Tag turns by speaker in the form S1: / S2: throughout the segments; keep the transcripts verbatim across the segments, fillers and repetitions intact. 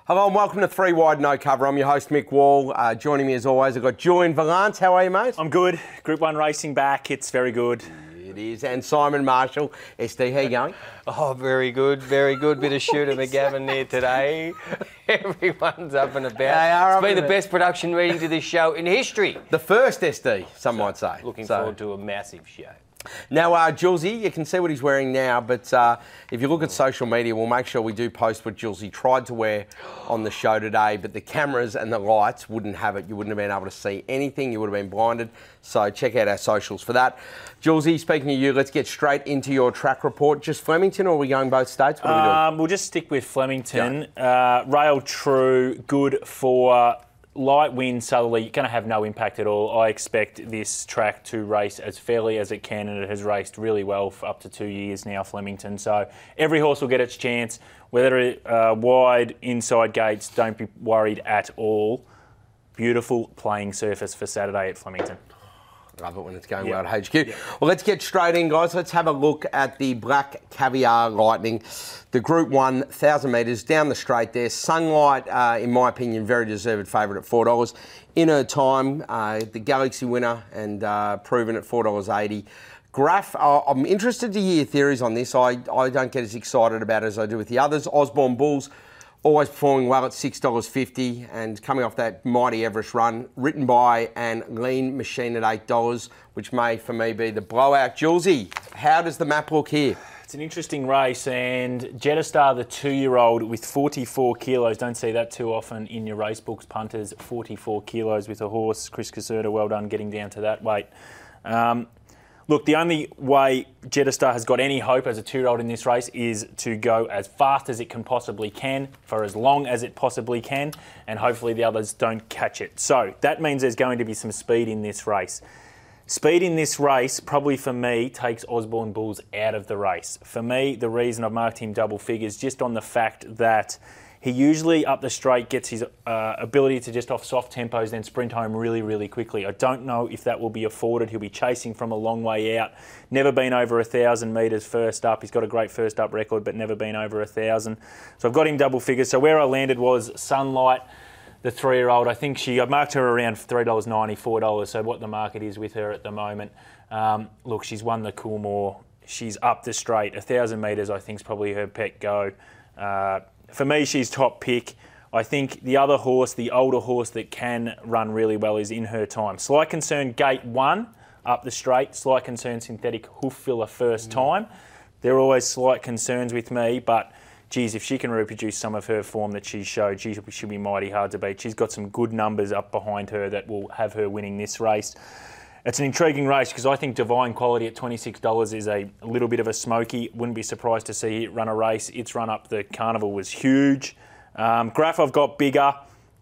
S1: Hello and welcome to Three Wide No Cover. I'm your host Mick Wall. Uh, joining me as always, I've got Julian Valance. How are you, mate?
S2: I'm good. Group one racing back. It's very good.
S1: It is. And Simon Marshall. S D, how you going?
S3: Oh, very good, very good. Bit of Shooter McGavin there today. Everyone's up and about.
S1: They are
S3: it's
S1: up
S3: been
S1: and
S3: the
S1: about.
S3: best production meeting to this show in history.
S1: The first S D, some might say.
S3: Looking
S1: So-
S3: forward to a massive show.
S1: Now, uh, Julesy, you can see what he's wearing now, but uh, if you look at social media, we'll make sure we do post what Julesy tried to wear on the show today, but the cameras and the lights wouldn't have it. You wouldn't have been able to see anything. You would have been blinded. So check out our socials for that. Julesy, speaking of you, let's get straight into your track report. Just Flemington, or are we going both states? What are we doing?
S2: Um, we'll just stick with Flemington. Uh, rail true, good for light wind southerly. You're going to have no impact at all. I expect this track to race as fairly as it can, and it has raced really well for up to two years now, Flemington. So every horse will get its chance. Whether it uh, wide, inside gates, don't be worried at all. Beautiful playing surface for Saturday at Flemington.
S1: Love it when it's going
S2: Yeah.
S1: well at H Q. Well, let's get straight in, guys. Let's have a look at the Black Caviar Lightning. The Group one, one thousand metres down the straight there. Sunlight, uh, in my opinion, very deserved favourite at four dollars. In her time, uh, the Galaxy winner and uh, proven at four dollars eighty. Graph, uh, I'm interested to hear theories on this. I, I don't get as excited about it as I do with the others. Osborne Bulls, always performing well at six dollars fifty and coming off that mighty Everest run, written by and Lean Machine at eight dollars, which may, for me, be the blowout. Julesy, how does the map look here?
S2: It's an interesting race, and Jettastar, the two-year-old with forty-four kilos, don't see that too often in your race books, punters, forty-four kilos with a horse. Chris Caserta, well done getting down to that weight. Um, Look, the only way Jettastar has got any hope as a two-year-old in this race is to go as fast as it can possibly can, for as long as it possibly can, and hopefully the others don't catch it. So that means there's going to be some speed in this race. Speed in this race, probably for me, takes Osborne Bulls out of the race. For me, the reason I've marked him double figures, just on the fact that he usually up the straight gets his uh, ability to just off soft tempos then sprint home really, really quickly. I don't know if that will be afforded. He'll be chasing from a long way out. Never been over one thousand metres first up. He's got a great first up record, but never been over one thousand. So I've got him double figures. So where I landed was Sunlight, the three-year-old. I think she, I marked her around three dollars ninety, four dollars, so what the market is with her at the moment. Um, look, she's won the Coolmore. She's up the straight. one thousand metres, I think, is probably her pet go. Uh, For me, she's top pick. I think the other horse, the older horse that can run really well, is In Her Time. Slight concern, gate one, up the straight. Slight concern, synthetic hoof filler first time. There are always slight concerns with me, but geez, if she can reproduce some of her form that she showed, she should be mighty hard to beat. She's got some good numbers up behind her that will have her winning this race. It's an intriguing race because I think Divine Quality at twenty-six dollars is a little bit of a smoky. Wouldn't be surprised to see it run a race. Its run up the Carnival was huge. Um, Graph I've got bigger.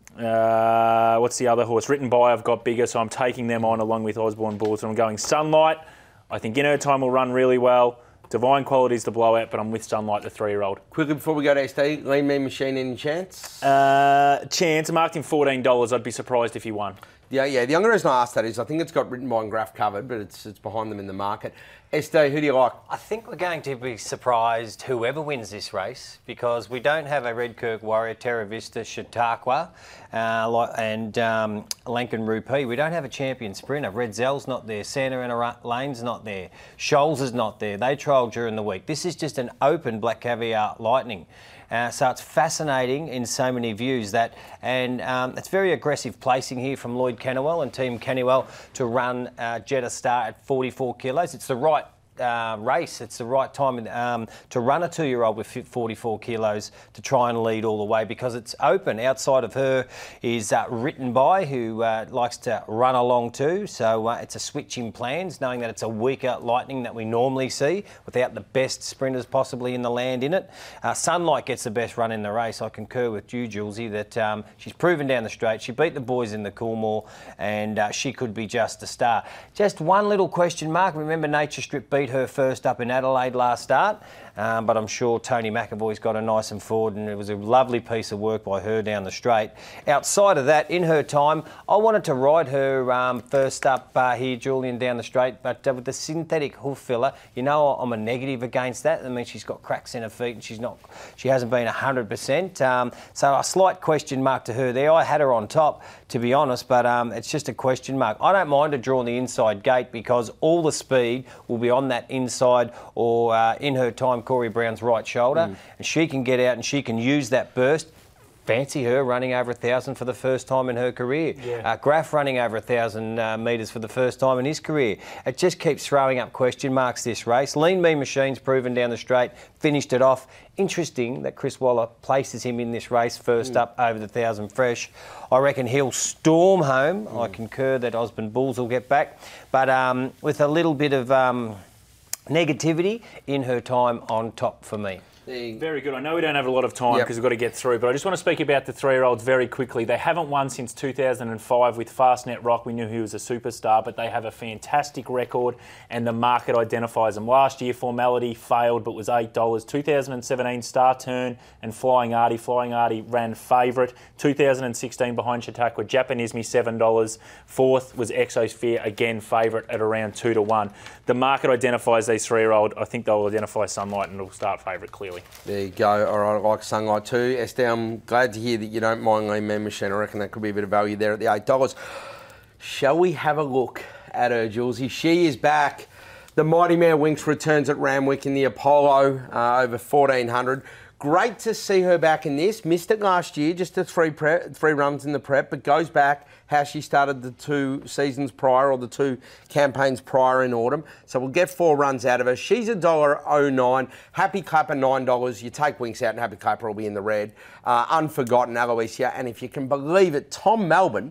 S2: Uh, what's the other horse? Written By I've got bigger, so I'm taking them on along with Osborne Bulls. And I'm going Sunlight. I think In Her Time will run really well. Divine Quality is the blowout, but I'm with Sunlight, the three-year-old.
S1: Quickly before we go to S D, Lean Mean Machine, any chance?
S2: Uh, chance, I marked him fourteen dollars. I'd be surprised if he won.
S1: Yeah, yeah. The only reason I asked that is I think it's got Written By and Graph covered, but it's it's behind them in the market. S D, who do you like?
S3: I think we're going to be surprised whoever wins this race because we don't have a Redkirk Warrior, Terra Vista, Chautauqua uh, like- and um, Lankan Rupee. We don't have a champion sprinter. Red Zell's not there. Santa Ana Lane's not there. Scholes is not there. They trialled during the week. This is just an open Black Caviar Lightning. Uh, so it's fascinating in so many views that, and um, it's very aggressive placing here from Lloyd Kennewell and Team Kennewell to run uh, Jettastar at forty-four kilos. It's the right uh, race. It's the right time um, to run a two-year-old with forty-four kilos to try and lead all the way because it's open. Outside of her is uh, Written By, who uh, likes to run along too. So uh, it's a switch in plans, knowing that it's a weaker Lightning that we normally see without the best sprinters possibly in the land in it. Uh, Sunlight gets the best run in the race. I concur with you, Julesy, that um, she's proven down the straight. She beat the boys in the Coolmore and uh, she could be just a star. Just one little question mark. Remember Nature Strip beat her first up in Adelaide last start. um, but I'm sure Tony McAvoy's got her nice and forward, and it was a lovely piece of work by her down the straight. Outside of that, in her time, I wanted to ride her um, first up uh, here, Julian, down the straight, but uh, with the synthetic hoof filler, you know I'm a negative against that. I mean, she's got cracks in her feet and she's not, she hasn't been one hundred percent. Um, so a slight question mark to her there. I had her on top, to be honest, but um, it's just a question mark. I don't mind her drawing the inside gate because all the speed will be on that inside or uh, in her time, Corey Brown's right shoulder, mm. and she can get out and she can use that burst. Fancy her running over a thousand for the first time in her career. Yeah. Uh, Graf running over a thousand uh, metres for the first time in his career. It just keeps throwing up question marks this race. Lean Mean Machine's proven down the straight, finished it off. Interesting that Chris Waller places him in this race first mm. up over the thousand fresh. I reckon he'll storm home. Mm. I concur that Osborne Bulls will get back, but um, with a little bit of um, negativity in her time on top for me.
S2: Very good. I know we don't have a lot of time because
S1: yep.
S2: we've got to get through, but I just want to speak about the three-year-olds very quickly. They haven't won since two thousand five with Fastnet Rock. We knew he was a superstar, but they have a fantastic record and the market identifies them. Last year, Formality failed but was eight dollars. two thousand seventeen, Star Turn and Flying Artie. Flying Artie ran favourite. two thousand sixteen behind Chautauqua, Japanisme, seven dollars. Fourth was Exosphere, again favourite at around two to one. The market identifies these three-year-old. I think they'll identify Sunlight and it'll start favourite clearly.
S1: There you go. All right, I like Sunlight too. Esther, I'm glad to hear that you don't mind Lean Mean Machine. I reckon that could be a bit of value there at the eight dollars. Shall we have a look at her, Julesy? She is back. The Mighty Mare Winx returns at Randwick in the Apollo, uh, over fourteen hundred. Great to see her back in this. Missed it last year, just a three prep, three runs in the prep, but goes back how she started the two seasons prior or the two campaigns prior in autumn. So we'll get four runs out of her. She's one dollar oh nine. Happy Clapper, nine dollars. You take Winx out and Happy Clapper will be in the red. Uh, Unforgotten, Aloysia. And if you can believe it, Tom Melbourne,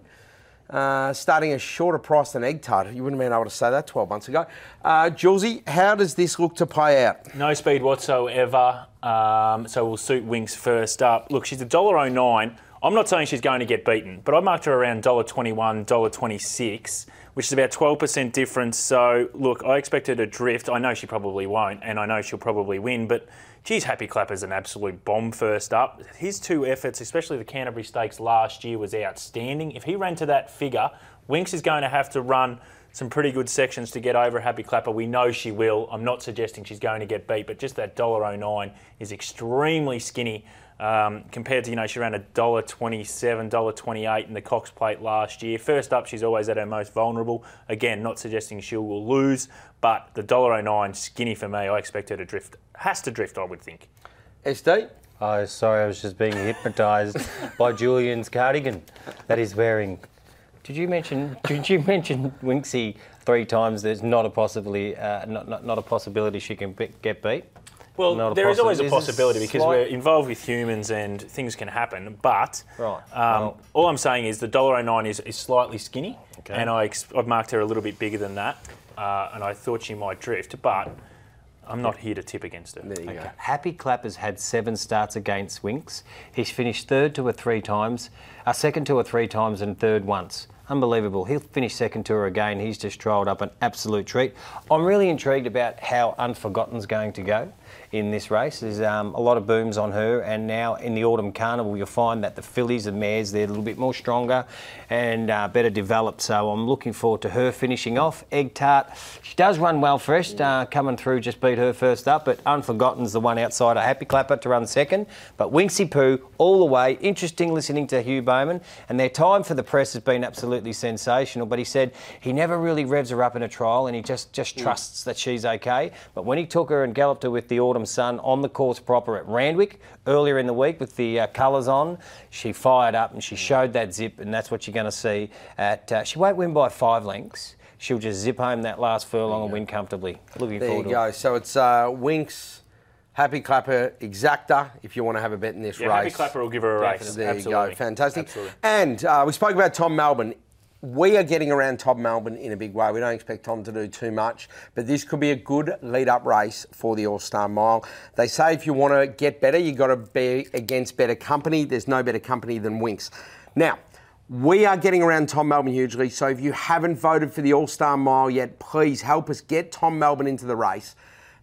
S1: Uh, starting a shorter price than Egg Tart. You wouldn't have been able to say that twelve months ago. Uh, Julesy, how does this look to play out?
S2: No speed whatsoever, um, so we'll suit Winx first up. Look, she's one dollar oh nine. I'm not saying she's going to get beaten, but I marked her around one dollar twenty-one, one dollar twenty-six, which is about twelve percent difference. So, look, I expect her to drift. I know she probably won't, and I know she'll probably win, but geez, Happy Clapper's an absolute bomb first up. His two efforts, especially the Canterbury Stakes last year, was outstanding. If he ran to that figure, Winx is going to have to run some pretty good sections to get over Happy Clapper. We know she will. I'm not suggesting she's going to get beat, but just that one dollar oh nine is extremely skinny um, compared to, you know, she ran one dollar twenty-seven, one dollar twenty-eight in the Cox Plate last year. First up, she's always at her most vulnerable. Again, not suggesting she will lose, but the one dollar oh nine, skinny for me. I expect her to drift. Has to drift, I would think.
S1: S D?
S3: Oh, sorry, I was just being hypnotised by Julian's cardigan that he's wearing. Did you mention? Did you mention Winxie three times? There's not a possibility, uh, not, not not a possibility she can be, get beat.
S2: Well, there is always a possibility because we're involved with humans and things can happen. But
S3: right.
S2: um,
S3: well.
S2: all I'm saying is the one dollar oh nine is, is slightly skinny,
S3: okay.
S2: and I ex- I've marked her a little bit bigger than that, uh, and I thought she might drift, but I'm not here to tip against her.
S1: There you
S3: okay.
S1: go.
S3: Happy Clapper's had seven starts against Winx. He's finished third two or three times, uh, second two or three times, and third once. Unbelievable. He'll finish second to her again. He's just trolled up an absolute treat. I'm really intrigued about how Unforgotten's going to go in this race. There's um, a lot of booms on her, and now in the Autumn Carnival you'll find that the fillies and mares, they're a little bit more stronger and uh, better developed, so I'm looking forward to her finishing off. Egg Tart, she does run well first, uh, coming through, just beat her first up, but Unforgotten's the one outside of Happy Clapper to run second, but Winxie Poo all the way. Interesting listening to Hugh Bowman, and their time for the press has been absolutely sensational, but he said he never really revs her up in a trial and he just, just trusts that she's okay, but when he took her and galloped her with the Autumn Sun on the course proper at Randwick earlier in the week with the uh, colours on, she fired up and she showed that zip, and that's what you're going to see. At uh, she won't win by five lengths. She'll just zip home that last furlong and win comfortably. Looking
S1: there
S3: forward
S1: you
S3: to
S1: go.
S3: it.
S1: So it's uh, Winx, Happy Clapper, Exacta, if you want to have a bet in this
S2: yeah,
S1: race.
S2: Happy Clapper will give her a race.
S1: There
S2: Absolutely.
S1: you go. Fantastic.
S2: Absolutely.
S1: And uh, we spoke about Tom Melbourne. We are getting around Tom Melbourne in a big way. We don't expect Tom to do too much, but this could be a good lead-up race for the All-Star Mile. They say if you want to get better, you've got to be against better company. There's no better company than Winx. Now, we are getting around Tom Melbourne hugely, so if you haven't voted for the All-Star Mile yet, please help us get Tom Melbourne into the race.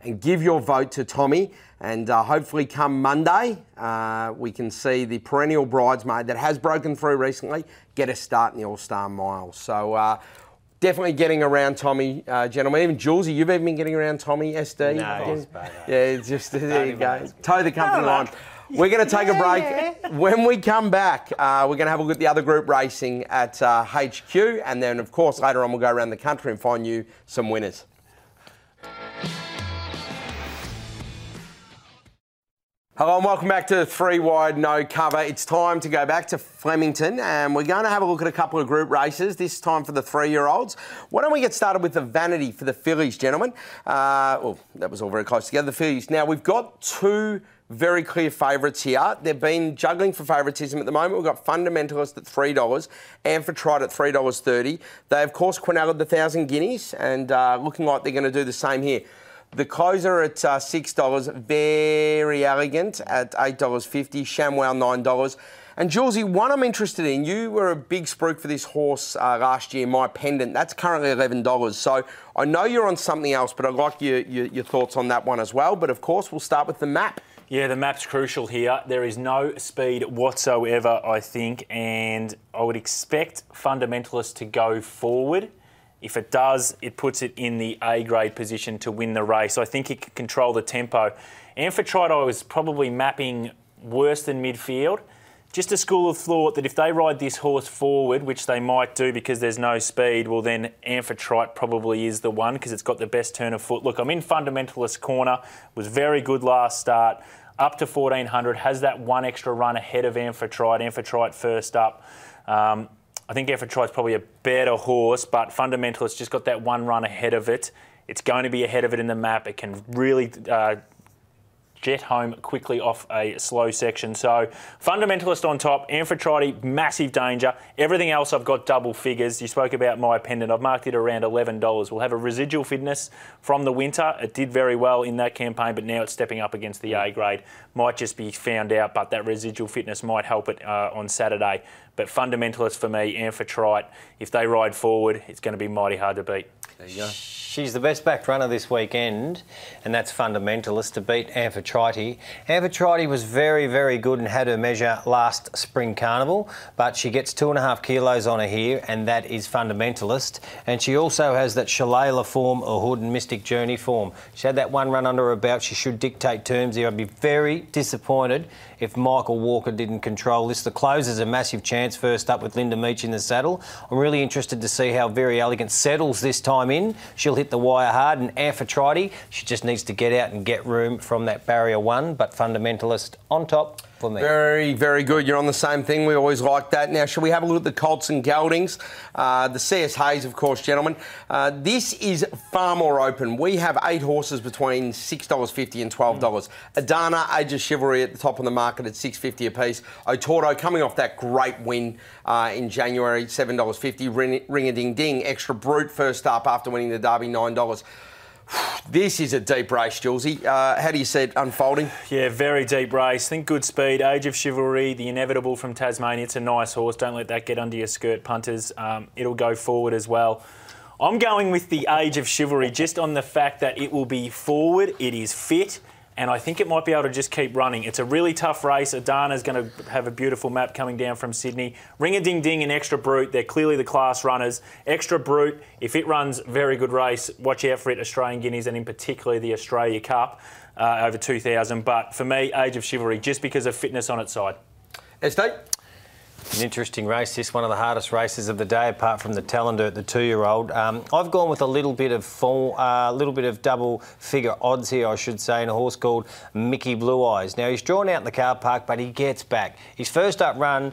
S1: and give your vote to Tommy. And uh, hopefully come Monday, uh, we can see the perennial bridesmaid that has broken through recently get a start in the All-Star Mile. So uh, definitely getting around Tommy, uh, gentlemen. Even Julesy, you've even been getting around Tommy, S D?
S3: No,
S1: yeah,
S3: he's bad.
S1: yeah, it's just, there you go. Toe the company line. We're going to take a break. When we come back, uh, we're going to have a look at the other group racing at uh, H Q. And then, of course, later on we'll go around the country and find you some winners. Hello and welcome back to Three Wide No Cover. It's time to go back to Flemington and we're going to have a look at a couple of group races, this time for the three-year-olds. Why don't we get started with the Vanity for the fillies, gentlemen? Uh, well, that was all very close together, the fillies. Now, we've got two very clear favourites here. They've been juggling for favouritism at the moment. We've got Fundamentalist at three dollars, Amphitrite at three dollars thirty. They, of course, Quinella the one thousand guineas and uh, looking like they're going to do the same here. The closer at uh, six dollars, Very Elegant at eight dollars fifty, Shamwow nine dollars. And Julesy, one I'm interested in, you were a big spruik for this horse uh, last year, My Pendant. That's currently eleven dollars. So I know you're on something else, but I'd like your, your, your thoughts on that one as well. But of course, we'll start with the map.
S2: Yeah, the map's crucial here. There is no speed whatsoever, I think, and I would expect Fundamentalist to go forward. If it does, it puts it in the A-grade position to win the race. I think it can control the tempo. Amphitrite, I was probably mapping worse than midfield. Just a school of thought that if they ride this horse forward, which they might do because there's no speed, well then Amphitrite probably is the one because it's got the best turn of foot. Look, I'm in Fundamentalist corner. Was very good last start. Up to fourteen hundred. Has that one extra run ahead of Amphitrite. Amphitrite first up. Um, I think Amphitrite's probably a better horse, but Fundamentalist just got that one run ahead of it. It's going to be ahead of it in the map. It can really uh, jet home quickly off a slow section. So Fundamentalist on top, Amphitrite, massive danger. Everything else I've got double figures. You spoke about My Pendant. I've marked it around eleven dollars. We'll have a residual fitness from the winter. It did very well in that campaign, but now it's stepping up against the A grade. Might just be found out, but that residual fitness might help it uh, on Saturday. But Fundamentalist for me, Amphitrite, if they ride forward, it's going to be mighty hard to beat.
S1: There you go.
S3: She's the best backed runner this weekend, and that's Fundamentalist to beat Amphitrite. Amphitrite was very, very good and had her measure last Spring Carnival, but she gets two and a half kilos on her here, and that is Fundamentalist. And she also has that Shalala form, or Hood and Mystic Journey form. She had that one run under her belt. She should dictate terms here. I'd be very disappointed if Michael Walker didn't control this. The close is a massive chance first up with Linda Meach in the saddle. I'm really interested to see how Very Elegant settles this time in. She'll hit the wire hard, and Amphitrite, she just needs to get out and get room from that barrier one, but Fundamentalist on top for me.
S1: Very, very good. You're on the same thing. We always like that. Now, shall we have a look at the Colts and Geldings? Uh, the C S Hayes, of course, gentlemen. Uh, this is far more open. We have eight horses between six dollars fifty and twelve dollars. Mm. Adana, Age of Chivalry at the top of the market at six dollars fifty apiece. Otorto coming off that great win uh, in January, seven dollars fifty. Ring, Ring-a-Ding-Ding, Extra Brute first up after winning the Derby, nine dollars. This is a deep race, Julesy. Uh, how do you see it unfolding?
S2: Yeah, very deep race. Think good speed. Age of Chivalry, the inevitable from Tasmania. It's a nice horse. Don't let that get under your skirt, punters. Um, it'll go forward as well. I'm going with the Age of Chivalry just on the fact that it will be forward. It is fit. And I think it might be able to just keep running. It's a really tough race. Adana's going to have a beautiful map coming down from Sydney. Ring-a-Ding-Ding and Extra Brute, they're clearly the class runners. Extra Brute, if it runs very good race, watch out for it, Australian Guineas, and in particular the Australia Cup uh, over two thousand. But for me, Age of Chivalry, just because of fitness on its side.
S1: Estate?
S3: An interesting race, this one of the hardest races of the day, apart from the Talander at the two-year-old. Um, I've gone with a little bit of full, uh, little bit of double figure odds here, I should say, in a horse called Mickey Blue Eyes. Now he's drawn out in the car park, but he gets back. His first up run,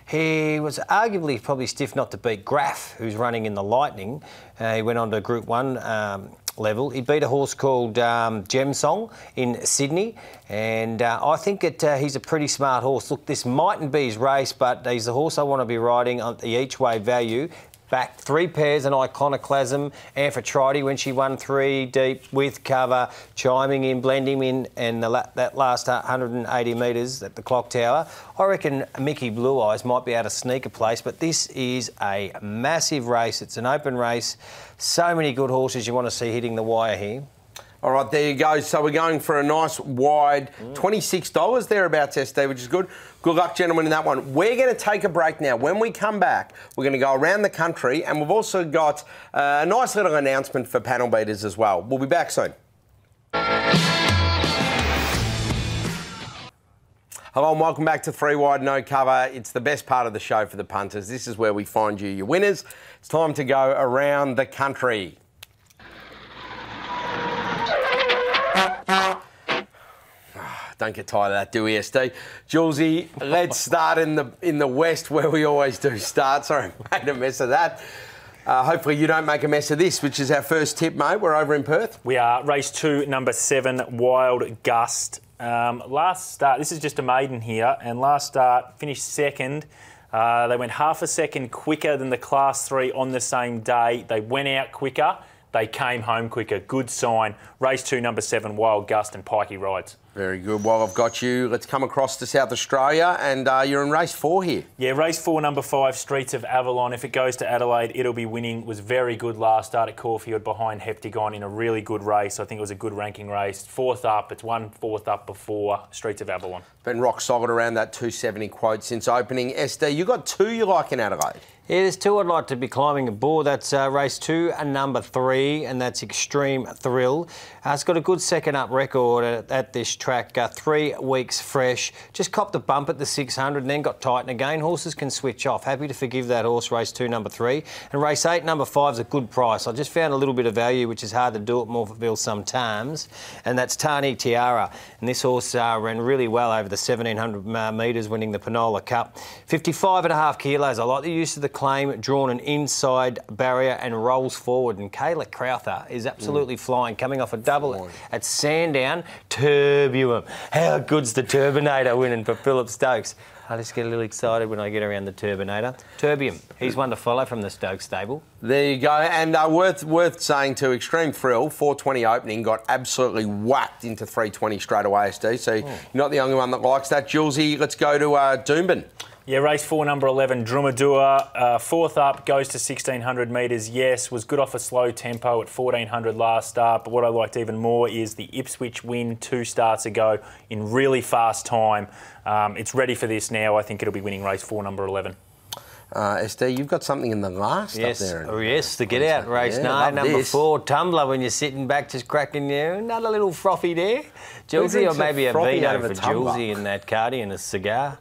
S3: he was arguably probably stiff not to beat Graff, who's running in the Lightning. Uh, he went on to Group One. Um, level. He beat a horse called um, Gem Song in Sydney, and uh, I think that uh, he's a pretty smart horse. Look, this mightn't be his race, but he's the horse I want to be riding on the each way value. Back three pairs, an Iconoclasm, Amphitrite when she won three deep with cover, chiming in, blending in, and the la that last one hundred eighty metres at the clock tower. I reckon Mickey Blue Eyes might be able to sneak a place, but this is a massive race. It's an open race. So many good horses you want to see hitting the wire here.
S1: All right, there you go. So we're going for a nice wide twenty-six dollars thereabouts, S D, which is good. Good luck, gentlemen, in that one. We're going to take a break now. When we come back, we're going to go around the country, and we've also got uh, a nice little announcement for panel beaters as well. We'll be back soon. Hello and welcome back to Three Wide No Cover. It's the best part of the show for the punters. This is where we find you your winners. It's time to go around the country. Don't get tired of that, do we, S D? Julesy, let's start in the in the West where we always do start. Sorry, I made a mess of that. Uh, hopefully you don't make a mess of this, which is our first tip, mate. We're over in Perth.
S2: We are. Race two, number seven, Wild Gust. Um, last start, this is just a maiden here, and last start finished second. Uh, they went half a second quicker than the Class three on the same day. They went out quicker. They came home quicker. Good sign. Race two, number seven, Wild Gust and Pikey rides.
S1: Very good. While I've got you, let's come across to South Australia, and uh, you're in race four here.
S2: Yeah, race four, number five, Streets of Avalon. If it goes to Adelaide, it'll be winning. Was very good last start at Caulfield behind Heptagon in a really good race. I think it was a good ranking race. Fourth up. It's won fourth up before Streets of Avalon.
S1: Been rock solid around that two seventy quote since opening. S D, you got two you like in Adelaide.
S3: Yeah, there's two I'd like to be climbing aboard. That's uh, race two and number three, and that's Extreme Thrill. Uh, it's got a good second up record at, at this track. Uh, three weeks fresh. Just copped a bump at the six hundred and then got tightened again. Horses can switch off. Happy to forgive that horse, race two, number three. And race eight, number five is a good price. I just found a little bit of value, which is hard to do at Morphettville sometimes, and that's Tani Tiara. And this horse uh, ran really well over the seventeen hundred metres, winning the Panola Cup. fifty-five and a half kilos. I like the use of the claim, drawn an inside barrier and rolls forward. And Kayla Crowther is absolutely mm. flying, coming off a double flying. at Sandown. Turbium. How good's the Turbinator winning for Phillip Stokes? I just get a little excited when I get around the Turbinator. Turbium, he's one to follow from the Stokes stable.
S1: There you go. And uh, worth worth saying too, Extreme Thrill, four twenty opening, got absolutely whacked into three twenty straight away, S D. So oh. you're not the only one that likes that. Julesy, let's go to uh, Doomben.
S2: Yeah, race four, number eleven, Drumadua. Uh, fourth up, goes to sixteen hundred metres. Yes, was good off a slow tempo at fourteen hundred last start. But what I liked even more is the Ipswich win two starts ago in really fast time. Um, it's ready for this now. I think it'll be winning race four, number eleven.
S1: Uh, S D, you've got something in the last
S3: yes.
S1: up there.
S3: Oh, yes, the get out race
S1: yeah,
S3: nine, number
S1: this.
S3: four, Tumbler, when you're sitting back just cracking there. Another little frothy there. Julesy, or maybe a Vino for Julesy in that cardi and a cigar.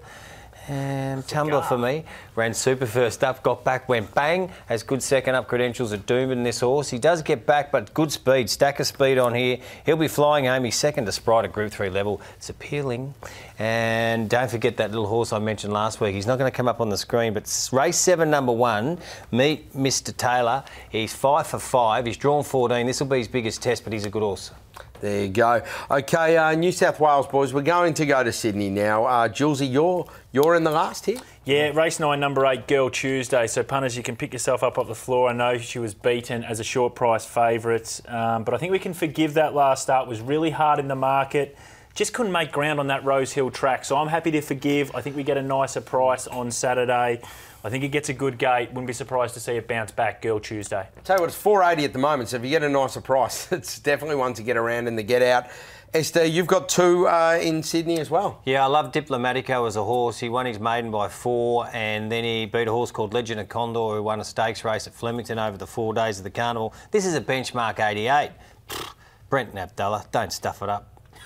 S3: Um, Tumbler for me. Ran super first up, got back, went bang. Has good second up credentials at Doomben, this horse. He does get back, but good speed, stack of speed on here. He'll be flying home. He's second to Sprite at Group three level. It's appealing. And don't forget that little horse I mentioned last week. He's not going to come up on the screen, but race seven, number one, Meet Mister Taylor. He's five for five. He's drawn fourteen. This will be his biggest test, but he's a good horse.
S1: There you go. Okay, uh, New South Wales boys, we're going to go to Sydney now. Uh, Julesy, you're you're in the last here.
S2: Yeah, race nine, number eight, Girl Tuesday. So punters, you can pick yourself up off the floor. I know she was beaten as a short price favourite, um, but I think we can forgive that last start. It was really hard in the market. Just couldn't make ground on that Rose Hill track. So I'm happy to forgive. I think we get a nicer price on Saturday. I think it gets a good gate. Wouldn't be surprised to see it bounce back, Girl Tuesday.
S1: Tell you what, it's four eighty at the moment, so if you get a nicer price, it's definitely one to get around in the get out. S D, you've got two uh, in Sydney as well.
S3: Yeah, I love Diplomatico as a horse. He won his maiden by four, and then he beat a horse called Legend of Condor, who won a stakes race at Flemington over the four days of the carnival. This is a benchmark eighty-eight. Brent Abdullah, don't stuff it up.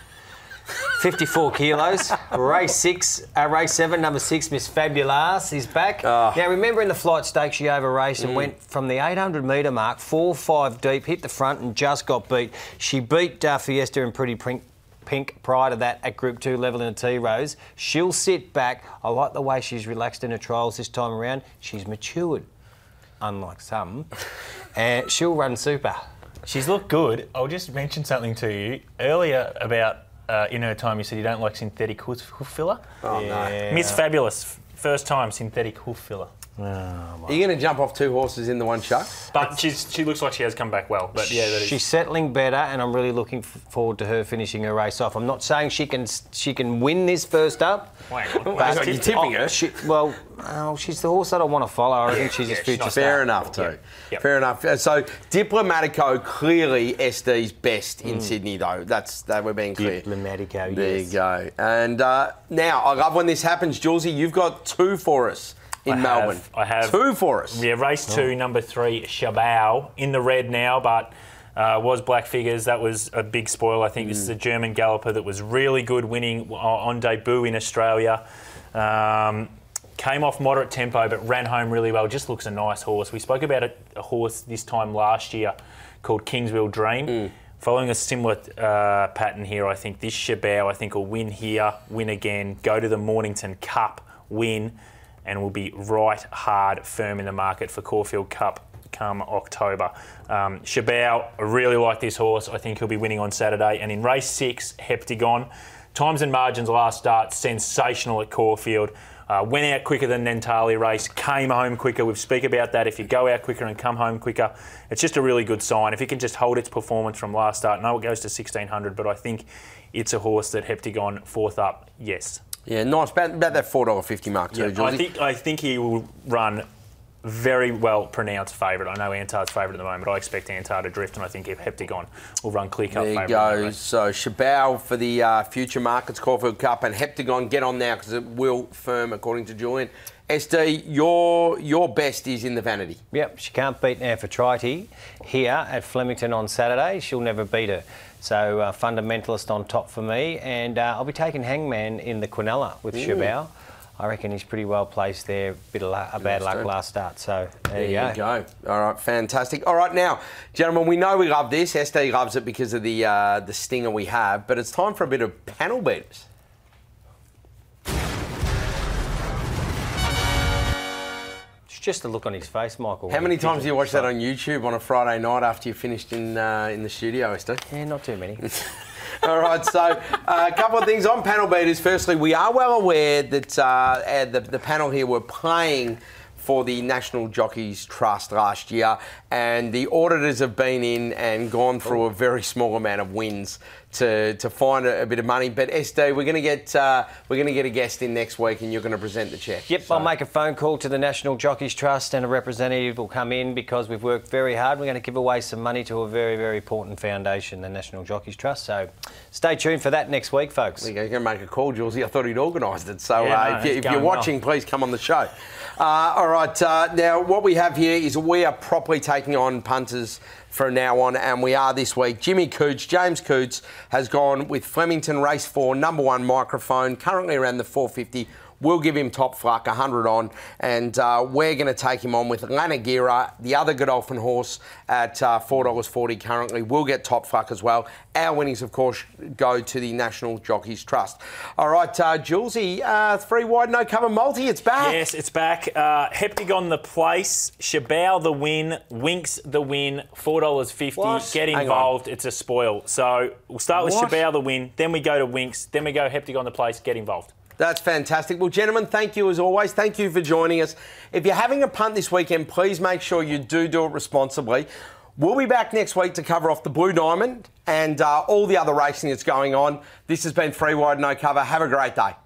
S3: fifty-four kilos. Race six, uh, race seven, number six, Miss Fabulous is back. Oh. Now, remember in the Flight Stakes, she over-raced and mm. went from the eight hundred metre mark, four five deep, hit the front and just got beat. She beat uh, Fiesta and Pretty Pink, Pink prior to that at Group two level in a T-Rose. She'll sit back. I like the way she's relaxed in her trials this time around. She's matured, unlike some, and she'll run super.
S2: She's looked good. I'll just mention something to you earlier about Uh, in her time, you said you don't like synthetic hoof, hoof filler.
S1: Oh, yeah.
S2: no. Miss Fabulous, first time synthetic hoof filler. Oh,
S1: Are you going to jump off two horses in the one show?
S2: But she's, she looks like she has come back well. But yeah, that is.
S3: She's settling better, and I'm really looking f- forward to her finishing her race off. I'm not saying she can she can win this first up.
S2: Hang on.
S1: But you're tipping her.
S3: She, well, oh, she's the horse that I want to follow. I think she's
S2: yeah,
S3: a future
S2: she's
S3: star.
S1: Fair enough, too.
S2: Yeah. Yep.
S1: Fair enough. Uh, So, Diplomatico, clearly S D's best in Sydney, though. That's that we're being clear.
S3: Diplomatico,
S1: There
S3: yes.
S1: you go. And uh, now, I love when this happens, Julesy. You've got two for us in
S2: I
S1: Melbourne.
S2: Have, I have
S1: two for us.
S2: Yeah, race two, number three, Shabao, in the red now, but uh, was Black Figures. That was a big spoil. I think this is a German galloper that was really good, winning on debut in Australia. Um, came off moderate tempo, but ran home really well. Just looks a nice horse. We spoke about a, a horse this time last year called Kingsville Dream.
S1: Mm.
S2: Following a similar uh, pattern here, I think this Shabao, I think, will win here, win again, go to the Mornington Cup, win, and will be right hard, firm in the market for Caulfield Cup come October. Um, Shabao, I really like this horse. I think he'll be winning on Saturday. And in race six, Heptagon, times and margins last start, sensational at Caulfield. Uh, went out quicker than Nentali race, came home quicker. We've speak about that. If you go out quicker and come home quicker, it's just a really good sign. If it can just hold its performance from last start, no, it goes to sixteen hundred, but I think it's a horse that Heptagon, fourth up, yes.
S1: Yeah, nice. About, about that four dollars fifty mark, too,
S2: Yeah,
S1: Julesy.
S2: I think I think he will run very well pronounced favourite. I know Antar's favourite at the moment. I expect Antar to drift, and I think if Heptagon will run clear cut
S1: There you
S2: favourite.
S1: go. So Shabao for the uh, Future Markets Caulfield Cup, and Heptagon, get on now because it will firm, according to Julian. S D, your your best is in the Vanity.
S3: Yep, she can't beat Nefertiti here at Flemington on Saturday. She'll never beat her. So uh, Fundamentalist on top for me, and uh, I'll be taking Hangman in the Quinella with Shabao. I reckon he's pretty well placed there. Bit of luck, a bad luck last start. So there,
S1: There
S3: you go.
S1: you go. All right, fantastic. All right, now, gentlemen, we know we love this. S D loves it because of the uh, the stinger we have, but it's time for a bit of panel beaters.
S3: It's just a look on his face, Michael.
S1: How many times do you watch that on YouTube on a Friday night after you finished in uh, in the studio, S D?
S3: Yeah, not too many.
S1: All right, so uh, a couple of things on panel beaters. Firstly, we are well aware that uh, the, the panel here were playing for the National Jockeys Trust last year, and the auditors have been in and gone through a very small amount of wins to, to find a, a bit of money. But S D, we're going to get uh, we're going to get a guest in next week, and you're going to present the cheque.
S3: Yep,
S1: So-
S3: I'll make a phone call to the National Jockeys Trust, and a representative will come in because we've worked very hard. We're going to give away some money to a very, very important foundation, the National Jockeys Trust. So stay tuned for that next week, folks.
S1: There you go. You're going to make a call, Julesy. I thought he'd organised it. So
S2: Yeah,
S1: uh,
S2: no,
S1: if, you,
S2: it's
S1: if you're
S2: going well.
S1: watching, please come on the show. Uh, all right. Uh, now, what we have here is we are properly taking on punters from now on, and we are this week. Jimmy Coots, James Coots, has gone with Flemington Race four, number one microphone, currently around the four fifty. We'll give him top fluck, one hundred on, and uh, we're going to take him on with Lanagira, the other Godolphin horse, at uh, four dollars forty currently. We'll get top fluck as well. Our winnings, of course, go to the National Jockeys Trust. All right, uh, Julesy, uh, three wide, no cover multi, it's back.
S2: Yes, it's back. Uh, Heptagon the place, Shabao the win, Winks the win, four dollars fifty.
S1: What?
S2: Get
S1: Hang on.
S2: involved, it's a spoil. So we'll start with
S1: What?
S2: Shabao the win, then we go to Winks, then we go Heptagon the place, get involved.
S1: That's fantastic. Well, gentlemen, thank you as always. Thank you for joining us. If you're having a punt this weekend, please make sure you do do it responsibly. We'll be back next week to cover off the Blue Diamond and uh, all the other racing that's going on. This has been Three Wide No Cover. Have a great day.